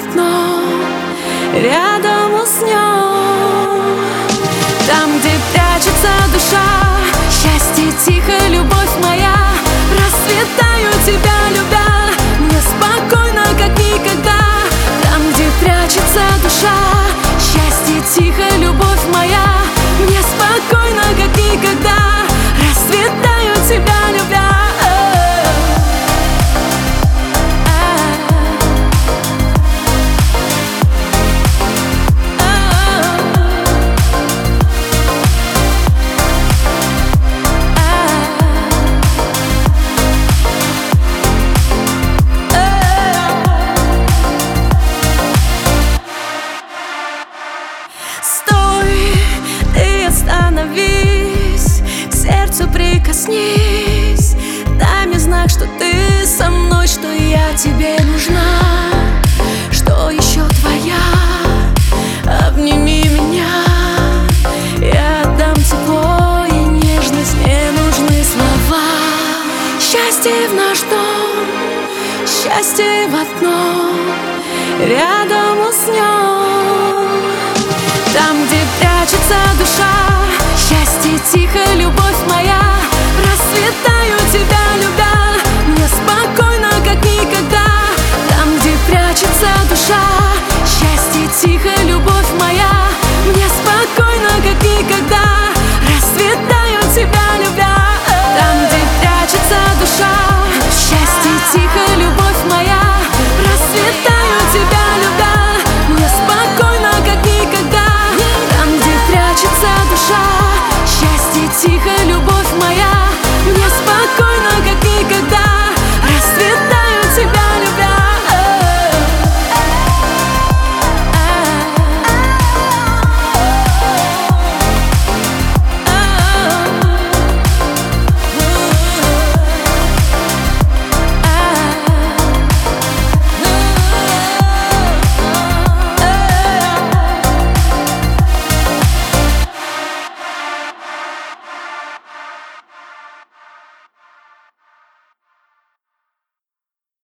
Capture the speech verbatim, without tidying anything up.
одном, рядом уснем. Там, где прячется душа, счастье тихо, любовь моя. Расцветаю тебя, любя, мне спокойно, как никогда. Там, где прячется душа, счастье тихо, любовь моя. Мне спокойно, как никогда. Расцветаю тебя, любя. Остановись, к сердцу прикоснись, дай мне знак, что ты со мной, что я тебе нужна, что еще твоя. Обними меня, я отдам тепло и нежность, не нужны слова. Счастье в наш дом, счастье в одном, рядом уснем.